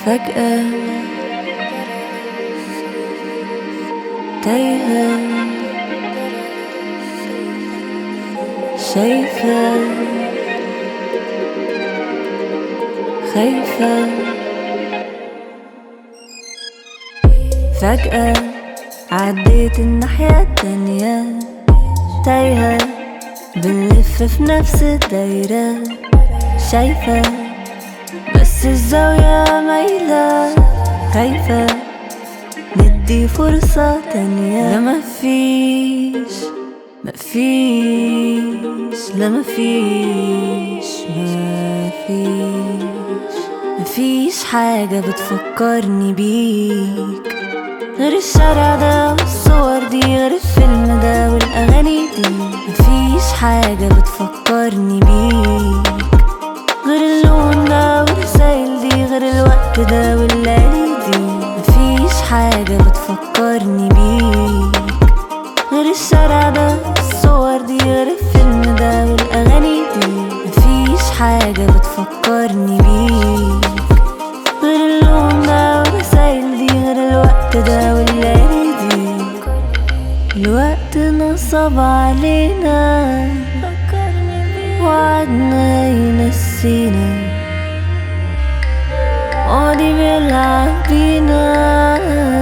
فجأة تايهة شايفة خايفة فجأة عديت الناحية التانية تايهة بنلف في نفس الدايرة شايفة بس الزاوية مايلة خايفة ندي فرصة تانية لا مفيش لا مفيش حاجة بتفكرني بيك غير الشارع ده والصور دي غير الفيلم ده والأغاني دي مفيش حاجة بتفكرني بيك غير اللون ده والرسايل دي غير الوقت ده والليالي دي مفيش حاجة بتفكرني بيك غير الشارع ده والصور دي غير الفيلم ده والأغاني دي مفيش حاجة بتفكرني بيك غير اللون ده والرسايل دي غير الوقت ده والليالي دي الوقت نصب علينا وعدنا ينسينا ماضي بيلعب بينا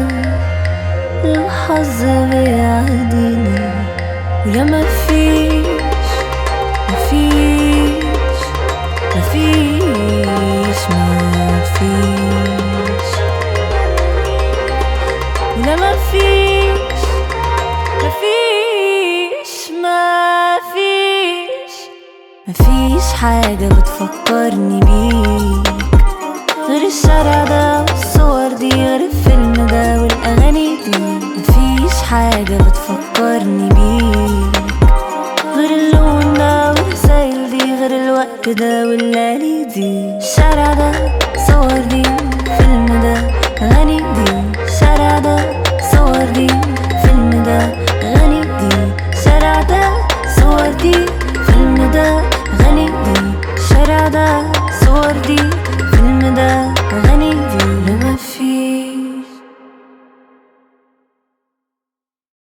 الحظ بيعدينا ويا مفيش ولا مفيش حاجة بتفكرني بيك غير الشارع ده والصور دي غير الفيلم ده والأغاني دي مفيش حاجة